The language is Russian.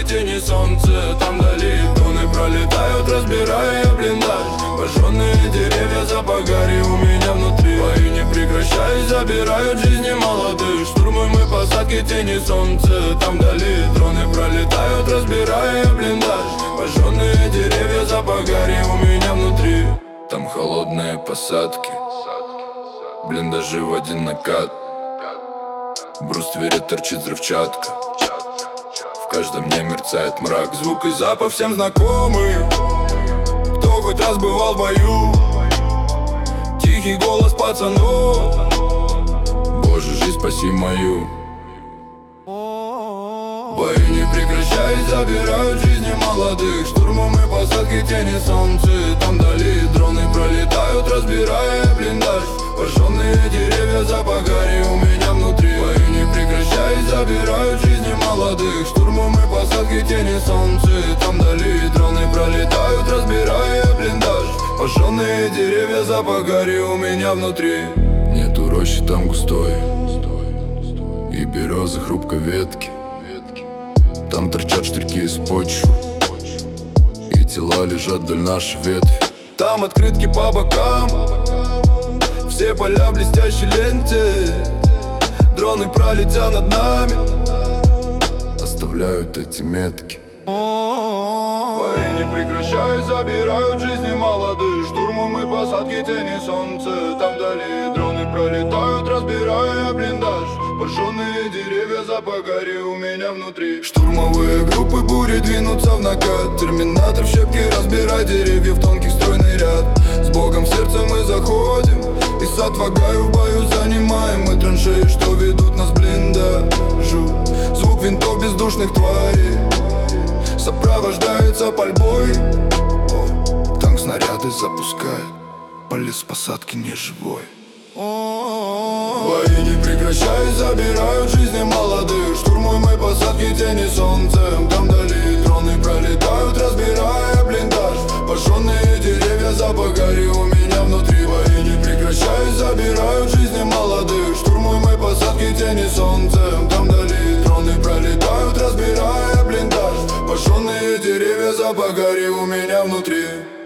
посадке тени солнце, там вдали дроны пролетают, разбирая блиндаж. Пожженные деревья, запах гари у меня внутри. Бои не прекращаясь, забирают жизни молодых. Штурмуем мы посадки тени солнце, там вдали дроны пролетают, разбирая блиндаж. Пожженные деревья, запах гари у меня внутри. Там холодные посадки, блиндажи в один накат. В бруствере торчит взрывчатка, в каждом дне мерцает мрак. Звук и запах всем знакомый, кто хоть раз бывал в бою. Тихий голос пацанов: Боже, жизнь спаси мою. Бои не прекращаясь, забирают жизни молодых. Штурмом и посадки тени солнце, там вдали дроны пролетают, разбирая блиндаж. Пожженные деревья, запах гари у меня внутри. Бои не прекращаясь, забирают жизни молодых. Штурмом и посадки тени солнце, там вдали дроны пролетают, разбирая блиндаж. Пожженные деревья, запах гари у меня внутри. Нету рощи там густой, и березы хрупкой ветки. Там торчат штырьки из почвы, и тела лежат вдоль нашей ветви. Там открытки по бокам, все поля в блестящей ленте. Дроны, пролетя над нами, оставляют эти метки. Бои не прекращаясь, забирают жизни молодых. Штурмом и посадки тени солнце, там вдали дроны пролетают, разбирая блиндаж. Пожженные деревья, запах гари у меня внутри. Штурмовые группы бури двинутся в накат. Терминатор в щепки, разбирай деревья в тонкий стройный ряд. С Богом в сердце мы заходим, и с отвагою в бою занимаем мы траншеи, что ведут нас к блиндажу. Звук винтов бездушных тварей сопровождается пальбой. Танк снаряды запускает, полез посадки неживой. Бои не прекращаясь, забирают жизни молодых. Штурмуем мы посадки тени солнце, там вдали дроны пролетают, разбирая блиндаж. Пожженные деревья, запах гари у меня внутри. Бои не прекращаясь, забирают жизни молодых. Штурмуем мы посадки тени солнце, там вдали дроны пролетают, разбирая блиндаж. Пожженные деревья, запах гари у меня внутри.